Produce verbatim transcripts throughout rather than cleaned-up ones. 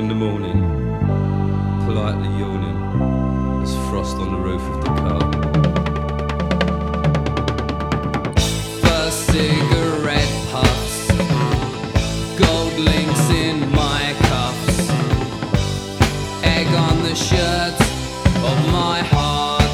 in the morning, politely yawning. There's frost on the roof of the car. First cigarette puffs, gold links in my cuffs, egg on the shirt of my heart,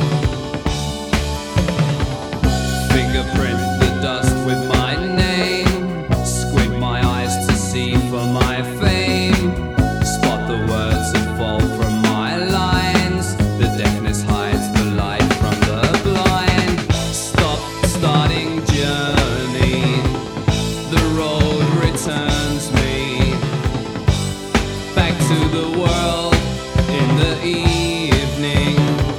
fingerprint the dust with my name, squint my eyes to see for my fame, spot the words that fall from my lines, the deafness hides the light from the blind, stop starting journey, the road returns me back to the world in the evening.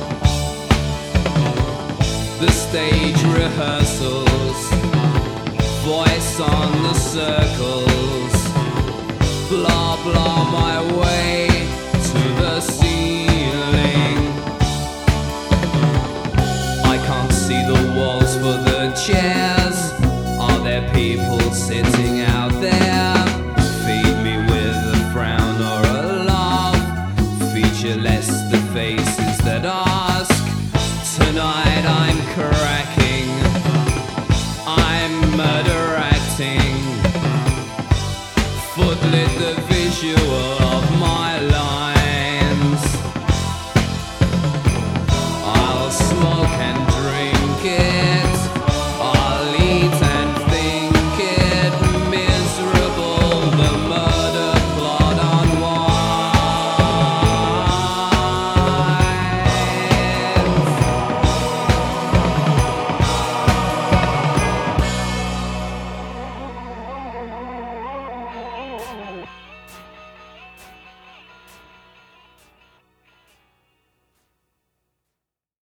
The stage rehearsals, voice on the circles, blah blah my way to the ceiling. I can't see the walls for the chairs. Are there people sitting out there?